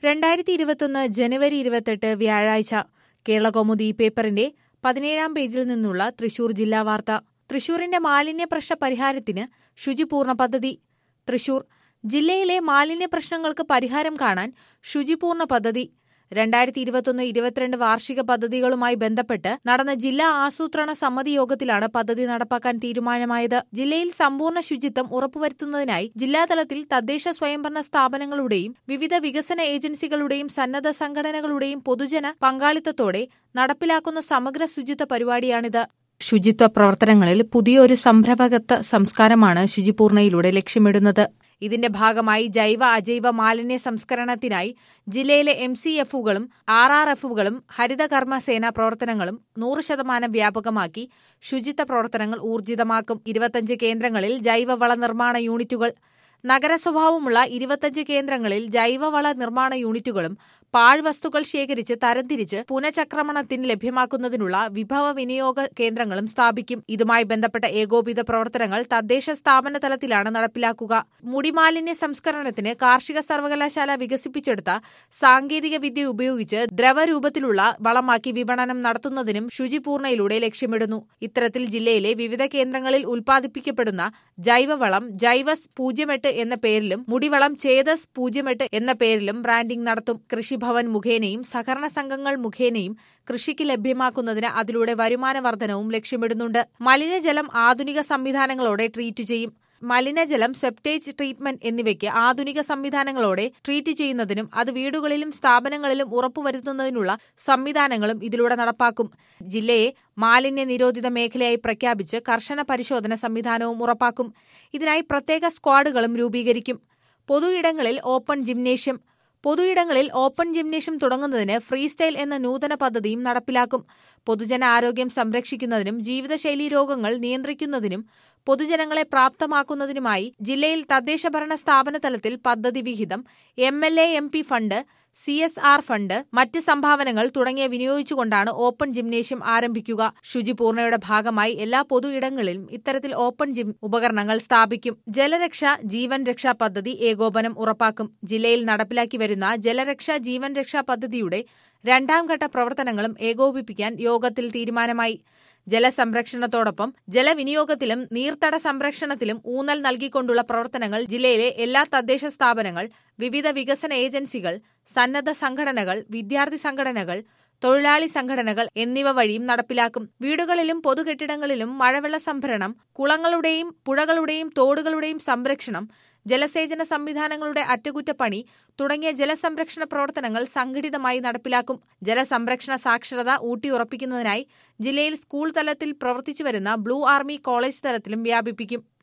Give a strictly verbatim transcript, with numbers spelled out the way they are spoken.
രണ്ടായിരത്തി ഇരുപത്തൊന്ന് ജനുവരി ഇരുപത്തെട്ട് വ്യാഴാഴ്ച കേരളകൗമുദി പേപ്പറിന്റെ പതിനേഴാം പേജിൽ നിന്നുള്ള തൃശൂർ ജില്ലാ വാർത്ത. തൃശൂരിന്റെ മാലിന്യ പ്രശ്ന പരിഹാരത്തിന് ശുചിപൂർണ്ണ പദ്ധതി. തൃശൂർ ജില്ലയിലെ മാലിന്യ പ്രശ്നങ്ങൾക്ക് പരിഹാരം കാണാൻ ശുചിപൂർണ്ണ പദ്ധതി. രണ്ടായിരത്തി ഇരുപത്തൊന്ന് ഇരുപത്തിരണ്ട് വാർഷിക പദ്ധതികളുമായി ബന്ധപ്പെട്ട് നടന്ന ജില്ലാ ആസൂത്രണ സമിതി യോഗത്തിലാണ് പദ്ധതി നടപ്പാക്കാൻ തീരുമാനമായത്. ജില്ലയിൽ സമ്പൂർണ്ണ ശുചിത്വം ഉറപ്പുവരുത്തുന്നതിനായി ജില്ലാതലത്തിൽ തദ്ദേശ സ്വയംഭരണ സ്ഥാപനങ്ങളുടെയും വിവിധ വികസന ഏജൻസികളുടെയും സന്നദ്ധ സംഘടനകളുടെയും പൊതുജന പങ്കാളിത്തത്തോടെ നടപ്പിലാക്കുന്ന സമഗ്ര ശുചിത്വ പരിപാടിയാണിത്. ശുചിത്വ പ്രവർത്തനങ്ങളിൽ പുതിയൊരു സംരംഭകത്വ സംസ്കാരമാണ് ശുചിപൂർണ്ണയിലൂടെ ലക്ഷ്യമിടുന്നത്. ഇതിന്റെ ഭാഗമായി ജൈവ അജൈവ മാലിന്യ സംസ്കരണത്തിനായി ജില്ലയിലെ എം സി എഫുകളും ആർ ആർ എഫുകളും ഹരിതകർമ്മസേന പ്രവർത്തനങ്ങളും നൂറ് ശതമാനം വ്യാപകമാക്കി ശുചിത്വ പ്രവർത്തനങ്ങൾ ഊർജിതമാക്കും. ഇരുപത്തിയഞ്ച് കേന്ദ്രങ്ങളിൽ ജൈവവള നിർമ്മാണ യൂണിറ്റുകൾ. നഗരസ്വഭാവമുള്ള ഇരുപത്തിയഞ്ച് കേന്ദ്രങ്ങളിൽ ജൈവവള നിർമ്മാണ യൂണിറ്റുകളും പാഴ്വസ്തുക്കൾ ശേഖരിച്ച് തരംതിരിച്ച് പുനഃചക്രമണത്തിന് ലഭ്യമാക്കുന്നതിനുള്ള വിഭവ വിനിയോഗ കേന്ദ്രങ്ങളും സ്ഥാപിക്കും. ഇതുമായി ബന്ധപ്പെട്ട ഏകോപിത പ്രവർത്തനങ്ങൾ തദ്ദേശ സ്ഥാപന തലത്തിലാണ് നടപ്പിലാക്കുക. മുടിമാലിന്യ സംസ്കരണത്തിന് കാർഷിക സർവകലാശാല വികസിപ്പിച്ചെടുത്ത സാങ്കേതിക വിദ്യ ഉപയോഗിച്ച് ദ്രവരൂപത്തിലുള്ള വളമാക്കി വിപണനം നടത്തുന്നതിനും ശുചിപൂർണ്ണയിലൂടെ ലക്ഷ്യമിടുന്നു. ഇത്തരത്തിൽ ജില്ലയിലെ വിവിധ കേന്ദ്രങ്ങളിൽ ഉൽപ്പാദിപ്പിക്കപ്പെടുന്ന ജൈവവളം ജൈവസ് പൂജ്യം എട്ട് എന്ന പേരിലും മുടിവളം ചേതസ് പൂജ്യം എട്ട് എന്ന പേരിലും ബ്രാൻഡിംഗ് നടത്തും. കൃഷിഭവൻ മുഖേനയും സഹകരണ സംഘങ്ങൾ മുഖേനയും കൃഷിക്ക് ലഭ്യമാക്കുന്നതിന് അതിലൂടെ വരുമാന വർധനവും ലക്ഷ്യമിടുന്നുണ്ട്. മലിനജലം ആധുനിക സംവിധാനങ്ങളോടെ ട്രീറ്റ് ചെയ്യും. മലിനജലം സെപ്റ്റേജ് ട്രീറ്റ്മെന്റ് എന്നിവയ്ക്ക് ആധുനിക സംവിധാനങ്ങളോടെ ട്രീറ്റ് ചെയ്യുന്നതിനും അത് വീടുകളിലും സ്ഥാപനങ്ങളിലും ഉറപ്പുവരുത്തുന്നതിനുള്ള സംവിധാനങ്ങളും ഇതിലൂടെ നടപ്പാക്കും. ജില്ലയെ മാലിന്യ നിരോധിത മേഖലയായി പ്രഖ്യാപിച്ച് കർശന പരിശോധന സംവിധാനവും ഉറപ്പാക്കും. ഇതിനായി പ്രത്യേക സ്ക്വാഡുകളും രൂപീകരിക്കും. പൊതുയിടങ്ങളിൽ ഓപ്പൺ ജിംനേഷ്യം. പൊതുയിടങ്ങളിൽ ഓപ്പൺ ജിംനേഷ്യം തുടങ്ങുന്നതിന് ഫ്രീ സ്റ്റൈൽ എന്ന നൂതന പദ്ധതിയും നടപ്പിലാക്കും. പൊതുജന ആരോഗ്യം സംരക്ഷിക്കുന്നതിനും ജീവിതശൈലീ രോഗങ്ങൾ നിയന്ത്രിക്കുന്നതിനും പൊതുജനങ്ങളെ പ്രാപ്തമാക്കുന്നതിനുമായി ജില്ലയിൽ തദ്ദേശഭരണ സ്ഥാപന തലത്തിൽ പദ്ധതി വിഹിതം, M L A M P fund, C S R fund, മറ്റ് സംഭാവനകൾ തുടങ്ങിയ വിനിയോഗിച്ചുകൊണ്ടാണ് ഓപ്പൺ ജിംനേഷ്യം ആരംഭിക്കുക. ശുചിപൂർണ്ണയുടെ ഭാഗമായി എല്ലാ പൊതു ഇടങ്ങളിലും ഇത്തരത്തിൽ ഓപ്പൺ ജിം ഉപകരണങ്ങൾ സ്ഥാപിക്കും. ജലരക്ഷ ജീവൻ രക്ഷാ പദ്ധതി ഏകോപനം ഉറപ്പാക്കും. ജില്ലയിൽ നടപ്പിലാക്കി വരുന്ന ജലരക്ഷ ജീവൻ രക്ഷാ പദ്ധതിയുടെ രണ്ടാം ഘട്ട പ്രവർത്തനങ്ങളും ഏകോപിപ്പിക്കാൻ യോഗത്തിൽ തീരുമാനമായി. ജലസംരക്ഷണത്തോടൊപ്പം ജലവിനിയോഗത്തിലും നീർത്തട സംരക്ഷണത്തിലും ഊന്നൽ നൽകിക്കൊണ്ടുള്ള പ്രവർത്തനങ്ങൾ ജില്ലയിലെ എല്ലാ തദ്ദേശ സ്ഥാപനങ്ങൾ, വിവിധ വികസന ഏജൻസികൾ, സന്നദ്ധ സംഘടനകൾ, വിദ്യാർത്ഥി സംഘടനകൾ, തൊഴിലാളി സംഘടനകൾ എന്നിവ വഴിയും നടപ്പിലാക്കും. വീടുകളിലും പൊതുകെട്ടിടങ്ങളിലും മഴവെള്ള സംഭരണം, കുളങ്ങളുടെയും പുഴകളുടെയും തോടുകളുടെയും സംരക്ഷണം, ജലസേചന സംവിധാനങ്ങളുടെ അറ്റകുറ്റപ്പണി തുടങ്ങിയ ജലസംരക്ഷണ പ്രവർത്തനങ്ങൾ സംഘടിതമായി നടപ്പിലാക്കും. ജലസംരക്ഷണ സാക്ഷരത ഊട്ടിയുറപ്പിക്കുന്നതിനായി ജില്ലയിൽ സ്കൂൾ തലത്തിൽ പ്രവർത്തിച്ചുവരുന്ന ബ്ലൂ ആർമി കോളേജ് തലത്തിലും വ്യാപിപ്പിക്കും.